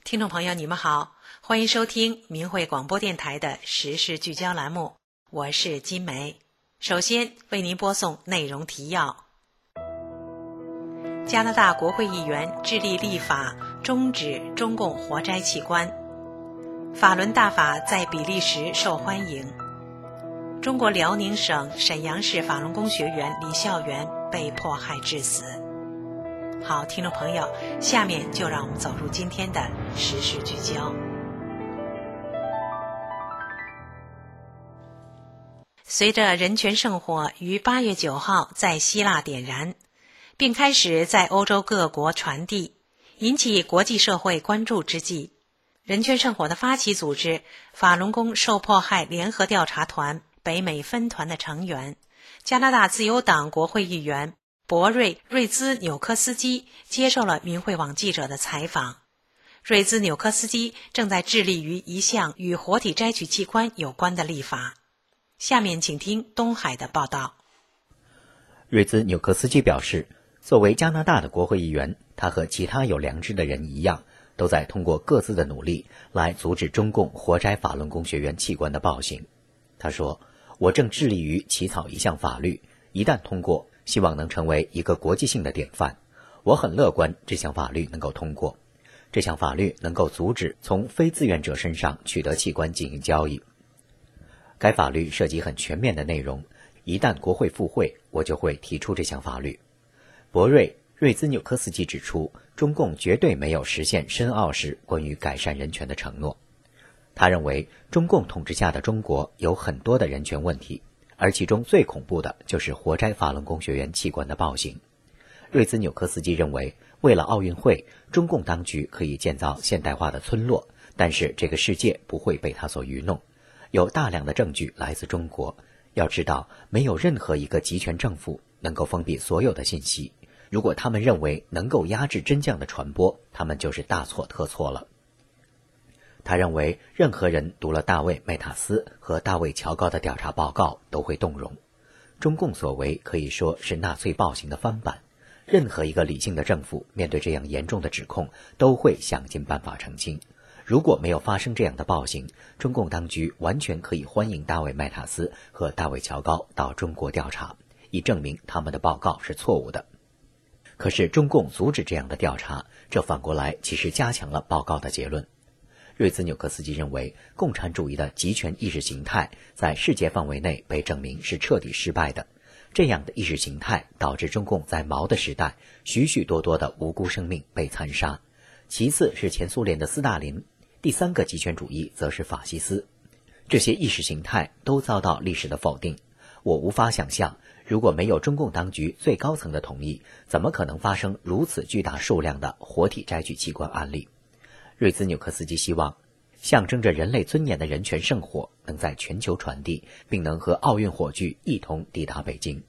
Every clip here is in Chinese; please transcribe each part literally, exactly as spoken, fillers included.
听众朋友，你们好，欢迎收听明慧广播电台的时事聚焦栏目，我是金梅。首先为您播送内容提要。加拿大国会议员致力立法终止中共活摘器官。法轮大法在比利时受欢迎。中国辽宁省沈阳市法轮功学员李孝元被迫害致死。好，听众朋友，下面就让我们走入今天的时事聚焦。随着人权圣火于八月九号在希腊点燃，并开始在欧洲各国传递，引起国际社会关注之际，人权圣火的发起组织法轮功受迫害联合调查团北美分团的成员，加拿大自由党国会议员博瑞·瑞兹纽科斯基接受了明慧网记者的采访。瑞兹纽科斯基正在致力于一项与活体摘取器官有关的立法。下面请听东海的报道。 瑞兹纽科斯基表示，作为加拿大的国会议员，他和其他有良知的人一样，都在通过各自的努力来阻止中共活摘法轮功学员器官的暴行。他说，我正致力于起草一项法律，一旦通过，希望能成为一个国际性的典范。我很乐观这项法律能够通过。这项法律能够阻止从非自愿者身上取得器官进行交易。该法律涉及很全面的内容，一旦国会复会，我就会提出这项法律。博瑞·瑞兹纽科斯基指出，中共绝对没有实现申奥时关于改善人权的承诺。他认为，中共统治下的中国有很多的人权问题，而其中最恐怖的就是活摘法轮功学员器官的暴行。瑞兹纽科斯基认为，为了奥运会，中共当局可以建造现代化的村落，但是这个世界不会被他所愚弄。有大量的证据来自中国，要知道，没有任何一个集权政府能够封闭所有的信息。如果他们认为能够压制真相的传播，他们就是大错特错了。他认为，任何人读了大卫·麦塔斯和大卫·乔高的调查报告都会动容。中共所为可以说是纳粹暴行的翻版。任何一个理性的政府面对这样严重的指控，都会想尽办法澄清。如果没有发生这样的暴行，中共当局完全可以欢迎大卫·麦塔斯和大卫·乔高到中国调查，以证明他们的报告是错误的。可是中共阻止这样的调查，这反过来其实加强了报告的结论。瑞兹纽科斯基认为，共产主义的极权意识形态在世界范围内被证明是彻底失败的。这样的意识形态导致中共在毛的时代，许许多多的无辜生命被残杀。其次是前苏联的斯大林，第三个极权主义则是法西斯。这些意识形态都遭到历史的否定。我无法想象，如果没有中共当局最高层的同意，怎么可能发生如此巨大数量的活体摘取器官案例。瑞兹纽科斯基希望，象征着人类尊严的人权圣火能在全球传递，并能和奥运火炬一同抵达北京。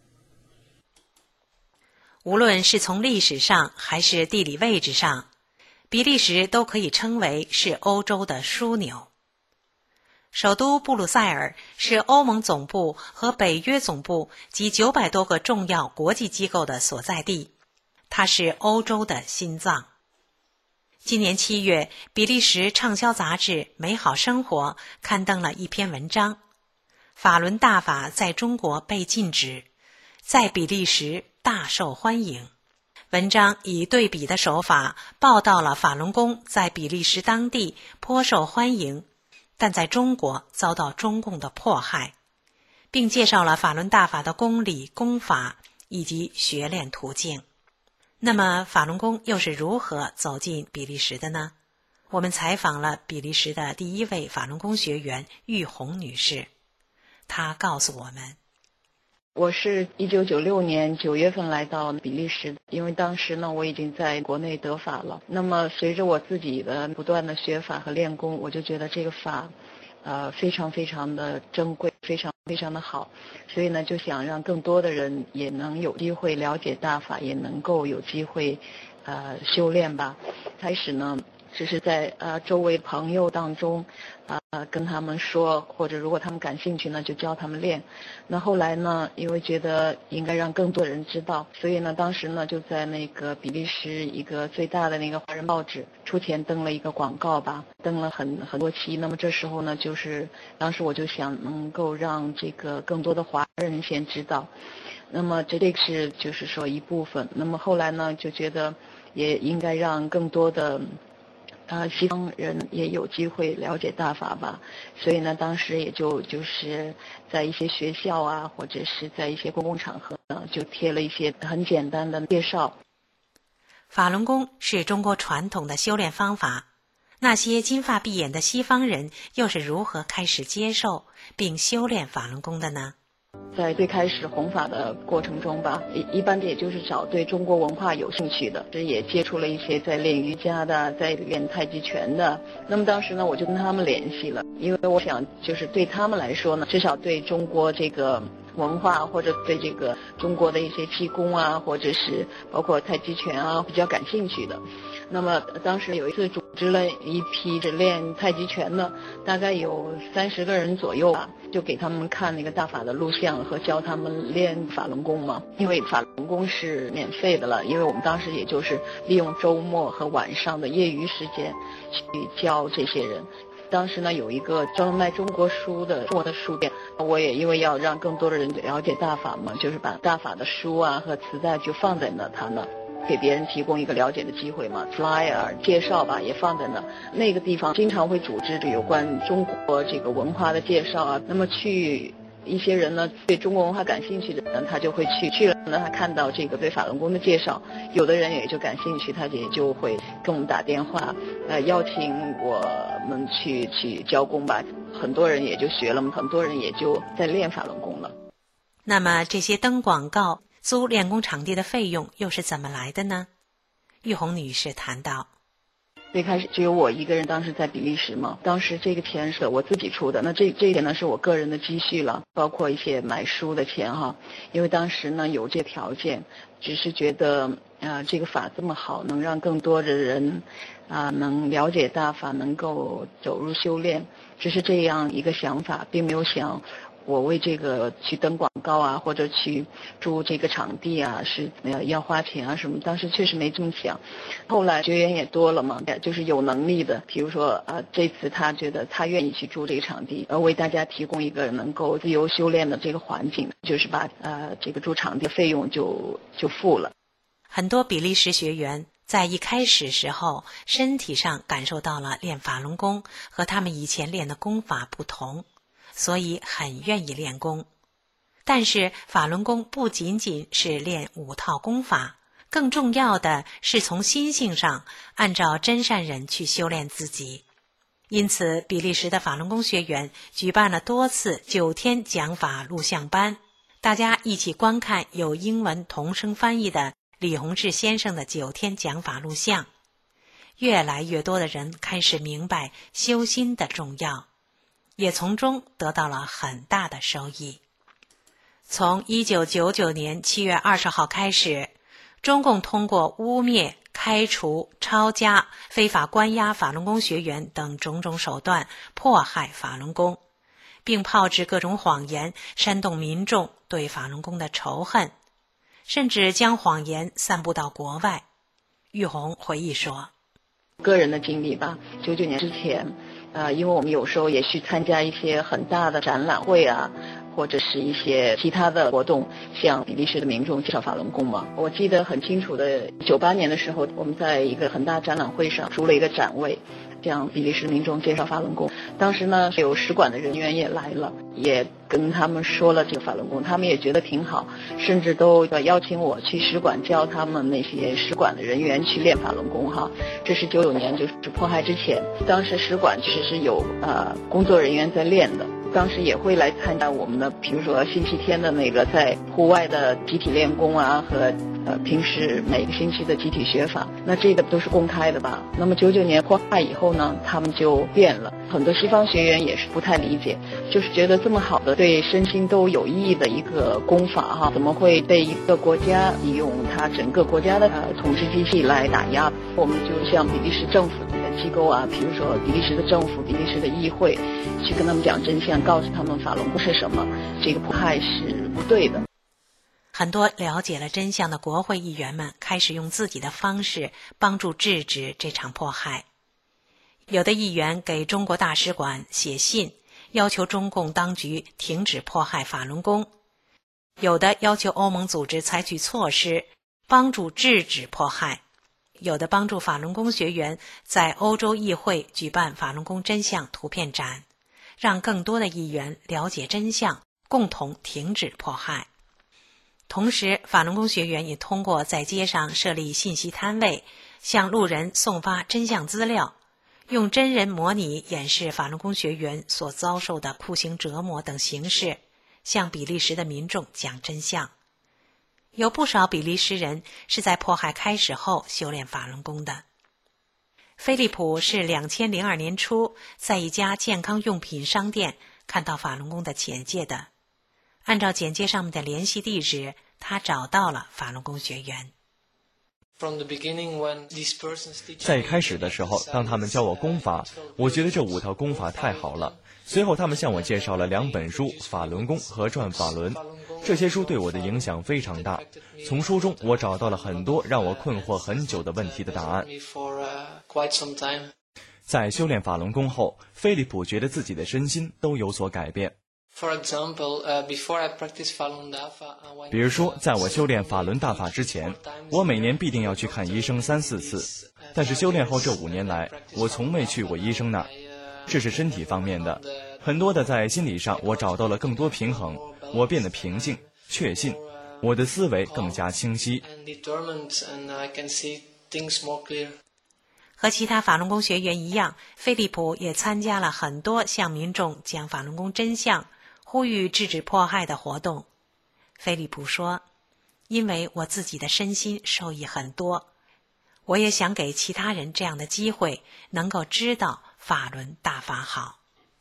无论是从历史上还是地理位置上，比利时都可以称为是欧洲的枢纽。首都布鲁塞尔是欧盟总部和北约总部及九百多个重要国际机构的所在地，它是欧洲的心脏。今年七月，比利时畅销杂志《美好生活》刊登了一篇文章，法轮大法在中国被禁止，在比利时大受欢迎。文章以对比的手法报道了法轮功在比利时当地颇受欢迎，但在中国遭到中共的迫害，并介绍了法轮大法的公理、功法以及学练途径。那么法轮功又是如何走进比利时的呢？我们采访了比利时的第一位法轮功学员玉红女士，她告诉我们， 我是一九九六年九月份来到比利时，因为当时呢我已经在国内得法了。那么随着我自己的不断的学法和练功，我就觉得这个法呃非常非常的珍贵，非常非常的好，所以呢就想让更多的人也能有机会了解大法，也能够有机会呃修炼吧。开始呢只是在呃周围朋友当中，呃跟他们说，或者如果他们感兴趣呢，就教他们练。那后来呢，因为觉得应该让更多人知道，所以呢，当时呢就在那个比利时一个最大的那个华人报纸出钱登了一个广告吧，登了很很多期。那么这时候呢，就是当时我就想能够让这个更多的华人先知道。那么这个是就是说一部分。那么后来呢，就觉得也应该让更多的呃西方人也有机会了解大法吧。所以呢，当时也就就是在一些学校啊，或者是在一些公共场合呢，就贴了一些很简单的介绍。 法轮功是中国传统的修炼方法，那些金发碧眼的西方人又是如何开始接受并修炼法轮功的呢？ 在最开始弘法的过程中吧，一一般的也就是找对中国文化有兴趣的，这也接触了一些在练瑜伽的，在练太极拳的。那么当时呢，我就跟他们联系了，因为我想就是对他们来说呢，至少对中国这个文化或者对这个中国的一些气功啊，或者是包括太极拳啊比较感兴趣的。那么当时有一次组织了一批是练太极拳的，大概有三十个人左右吧，就给他们看那个大法的录像和教他们练法轮功嘛。因为法轮功是免费的了，因为我们当时也就是利用周末和晚上的业余时间去教这些人。当时呢，有一个专门卖中国书的中国的书店，我也因为要让更多的人了解大法嘛，就是把大法的书啊和磁带就放在那，他那给别人提供一个了解的机会嘛 ，flyer 介绍吧也放在那。那个地方经常会组织有关中国这个文化的介绍啊，那么去。一些人呢对中国文化感兴趣的人，他就会去去了呢，他看到这个对法轮功的介绍，有的人也就感兴趣，他也就会跟我们打电话，呃，邀请我们去去教功吧。很多人也就学了，很多人也就在练法轮功了。 那么这些登广告、租练功场地的费用又是怎么来的呢？玉红女士谈到。 最开始只有我一个人，当时在比利时嘛，当时这个钱是我自己出的，那这这一点呢是我个人的积蓄了，包括一些买书的钱哈，因为当时呢有这条件，只是觉得呃这个法这么好，能让更多的人啊、呃、能了解大法，能够走入修炼，只是这样一个想法，并没有想我为这个去登广告啊，或者去租这个场地啊，是呃要花钱啊什么，当时确实没这么想。后来学员也多了嘛，就是有能力的，比如说呃这次他觉得他愿意去租这个场地，而为大家提供一个能够自由修炼的这个环境，就是把呃这个租场地费用就就付了。 很多比利时学员在一开始时候身体上感受到了练法轮功和他们以前练的功法不同，所以很愿意练功。但是法轮功不仅仅是练五套功法，更重要的是从心性上按照真善忍去修炼自己。因此比利时的法轮功学员举办了多次九天讲法录像班，大家一起观看有英文同声翻译的李洪志先生的九天讲法录像。越来越多的人开始明白修心的重要，也从中得到了很大的收益。从一九九九年七月二十号开始，中共通过污蔑、开除、抄家、非法关押法轮功学员等种种手段迫害法轮功，并炮制各种谎言，煽动民众对法轮功的仇恨，甚至将谎言散布到国外。玉红回忆说， 个人的经历吧，九九年之前呃，因为我们有时候也去参加一些很大的展览会啊，或者是一些其他的活动，向比利时的民众介绍法轮功嘛。我记得很清楚的，九八年的时候，我们在一个很大展览会上租了一个展位，向比利时民众介绍法轮功。当时呢，有使馆的人员也来了，也跟他们说了这个法轮功，他们也觉得挺好，甚至都邀请我去使馆教他们那些使馆的人员去练法轮功哈。这是九九年，就是迫害之前，当时使馆其实是有呃工作人员在练的。当时也会来参加我们的，比如说星期天的那个在户外的集体练功啊，和呃平时每个星期的集体学法，那这个都是公开的吧。那么九九年迫害以后呢，他们就变了，很多西方学员也是不太理解，就是觉得这么好的对身心都有意义的一个功法哈，怎么会被一个国家利用它整个国家的呃统治机器来打压？我们就向比利时政府机构啊，比如说比利时的政府、比利时的议会，去跟他们讲真相，告诉他们法轮功是什么，这个迫害是不对的。 很多了解了真相的国会议员们开始用自己的方式帮助制止这场迫害。有的议员给中国大使馆写信，要求中共当局停止迫害法轮功；有的要求欧盟组织采取措施，帮助制止迫害；有的帮助法轮功学员在欧洲议会举办法轮功真相图片展，让更多的议员了解真相，共同停止迫害。同时，法轮功学员也通过在街上设立信息摊位，向路人送发真相资料，用真人模拟演示法轮功学员所遭受的酷刑折磨等形式，向比利时的民众讲真相。有不少比利时人是在迫害开始后修炼法轮功的。菲利普是两千零二年初在一家健康用品商店看到法轮功的简介的。按照简介上面的联系地址，他找到了法轮功学员。 在开始的时候，当他们教我功法，我觉得这五套功法太好了。随后他们向我介绍了两本书，《法轮功》和《转法轮》，这些书对我的影响非常大。从书中我找到了很多让我困惑很久的问题的答案。在修炼法轮功后，菲利普觉得自己的身心都有所改变。比如说，在我修炼法轮大法之前，我每年必定要去看医生三四次，但是修炼后这五年来，我从未去过医生那儿。这是身体方面的，很多的在心理上我找到了更多平衡，我变得平静、确信，我的思维更加清晰。 和其他法轮功学员一样，菲利普也参加了很多向民众讲法轮功真相、呼吁制止迫害的活动。菲利普说，因为我自己的身心受益很多，我也想给其他人这样的机会，能够知道法轮大法好。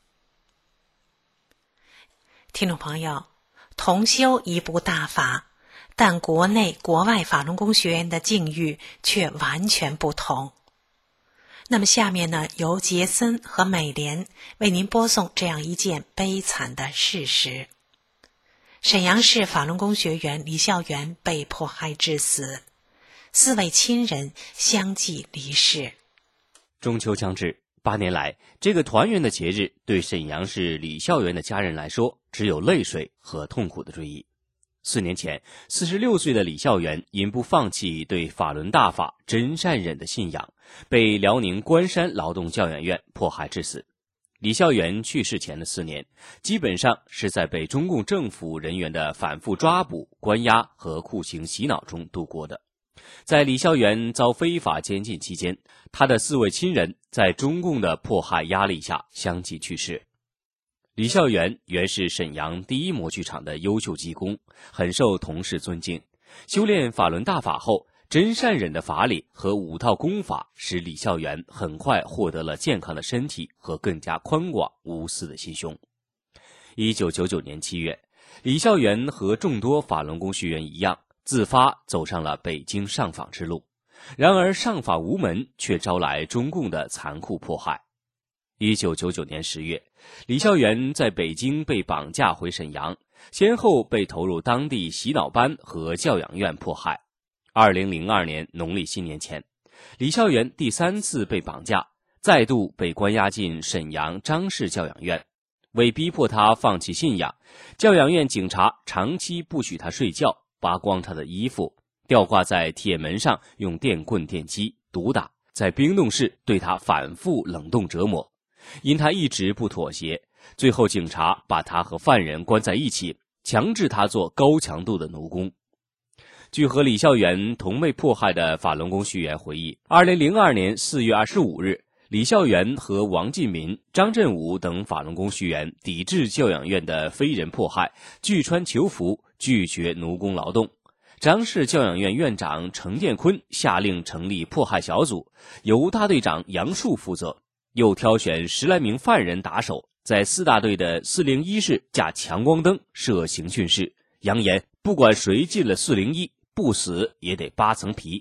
听众朋友，同修一部大法，但国内国外法轮功学员的境遇却完全不同。那么下面呢，由杰森和美莲为您播送这样一件悲惨的事实。沈阳市法轮功学员李孝元被迫害致死，四位亲人相继离世。 中秋将至，八年来，这个团圆的节日对沈阳市李孝元的家人来说，只有泪水和痛苦的追忆。四年前，四十六岁的李孝元因不放弃对法轮大法真善忍的信仰，被辽宁关山劳动教养院迫害致死。李孝元去世前的四年，基本上是在被中共政府人员的反复抓捕、关押和酷刑洗脑中度过的。在李孝元遭非法监禁期间，他的四位亲人在中共的迫害压力下相继去世。李孝元原是沈阳第一模具厂的优秀技工，很受同事尊敬。修炼法轮大法后，真善忍的法理和五套功法使李孝元很快获得了健康的身体和更加宽广无私的心胸。一九九九年七月，李孝元和众多法轮功学员一样，自发走上了北京上访之路。然而上访无门，却招来中共的残酷迫害。一九九九年十月，李孝元在北京被绑架回沈阳，先后被投入当地洗脑班和教养院迫害。二零零二年农历新年前，李孝元第三次被绑架，再度被关押进沈阳张氏教养院。为逼迫他放弃信仰，教养院警察长期不许他睡觉，扒光他的衣服，吊挂在铁门上，用电棍电击、毒打，在冰冻室对他反复冷冻折磨。因他一直不妥协，最后警察把他和犯人关在一起，强制他做高强度的奴工。据和李孝元同为迫害的法轮功学员回忆，二零零二年四月二十五日，李孝元和王进民、张振武等法轮功学员抵制教养院的非人迫害，拒穿囚服，拒绝奴工劳动。张氏教养院院长程建坤下令成立迫害小组，由大队长杨树负责，又挑选十来名犯人打手，在四大队的四零一室架强光灯设刑讯室，扬言不管谁进了四零一，不死也得扒层皮。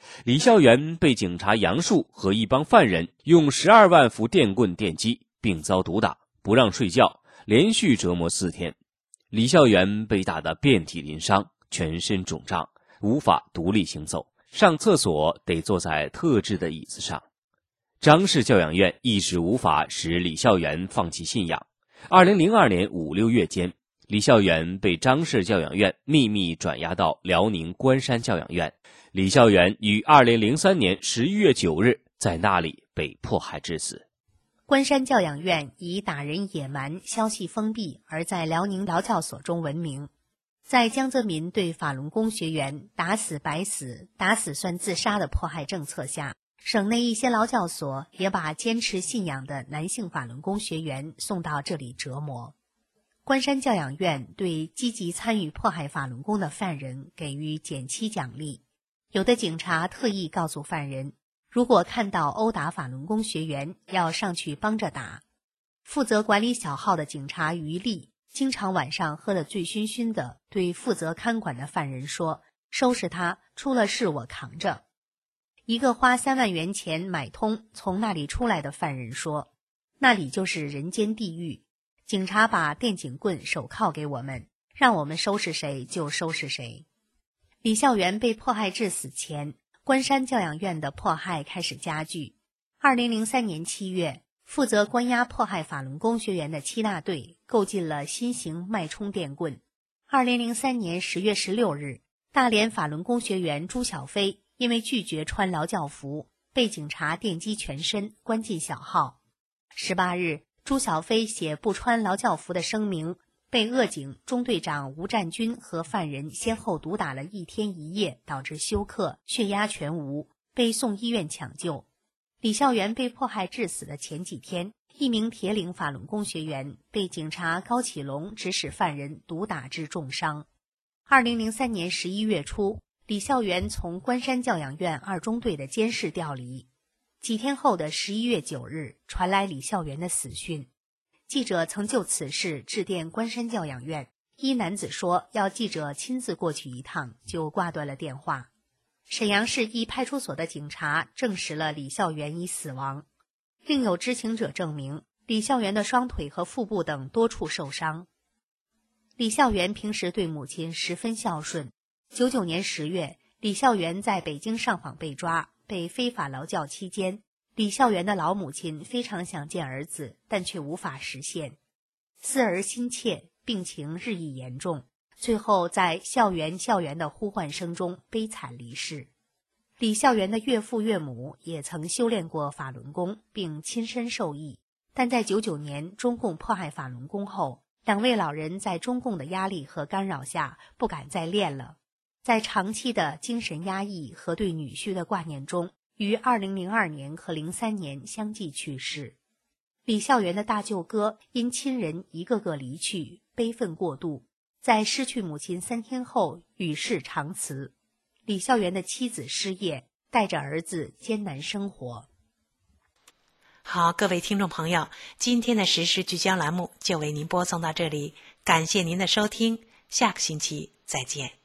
李孝元被警察杨树和一帮犯人用十二万伏电棍电击，并遭毒打，不让睡觉，连续折磨四天。李孝元被打得遍体鳞伤，全身肿胀，无法独立行走，上厕所得坐在特制的椅子上。张氏教养院一时无法使李孝元放弃信仰。二零零二年五六月间，李孝元被张氏教养院秘密转押到辽宁关山教养院。李孝元于二零零三年十一月九日在那里被迫害致死。 关山教养院以打人野蛮、消息封闭而在辽宁劳教所中闻名。在江泽民对法轮功学员打死白死、打死算自杀的迫害政策下，省内一些劳教所也把坚持信仰的男性法轮功学员送到这里折磨。关山教养院对积极参与迫害法轮功的犯人给予减期奖励，有的警察特意告诉犯人，如果看到殴打法轮功学员，要上去帮着打。负责管理小号的警察于丽经常晚上喝得醉醺醺的对负责看管的犯人说，收拾他，出了事我扛着。一个花三万元钱买通从那里出来的犯人说，那里就是人间地狱，警察把电警棍手铐给我们，让我们收拾谁就收拾谁。李孝元被迫害致死前，关山教养院的迫害开始加剧。二零零三年七月，负责关押迫害法轮功学员的七大队购进了新型脉冲电棍。二零零三年十月十六日，大连法轮功学员朱小飞因为拒绝穿劳教服，被警察电击全身，关进小号。十八日，朱小飞写不穿劳教服的声明，被鄂警中队长吴占军和犯人先后毒打了一天一夜，导致休克，血压全无，被送医院抢救。李孝元被迫害致死的前几天，一名铁岭法轮功学员被警察高启龙指使犯人毒打致重伤。二零零三年十一月初，李孝元从关山教养院二中队的监视调离。几天后的十一月九日，传来李孝元的死讯。记者曾就此事致电关山教养院，一男子说要记者亲自过去一趟，就挂断了电话。沈阳市一派出所的警察证实了李孝元已死亡。另有知情者证明，李孝元的双腿和腹部等多处受伤。李孝元平时对母亲十分孝顺。九九年十月，李孝元在北京上访被抓，被非法劳教期间，李孝元的老母亲非常想见儿子，但却无法实现。思儿心切，病情日益严重，最后在校园校园的呼唤声中悲惨离世。李孝元的岳父岳母也曾修炼过法轮功，并亲身受益，但在九九年中共迫害法轮功后，两位老人在中共的压力和干扰下不敢再练了。在长期的精神压抑和对女婿的挂念中，于二零零二年和零三年相继去世。李孝元的大舅哥因亲人一个个离去，悲愤过度，在失去母亲三天后与世长辞。李孝元的妻子失业，带着儿子艰难生活。好，各位听众朋友，今天的时事聚焦栏目就为您播送到这里，感谢您的收听，下个星期再见。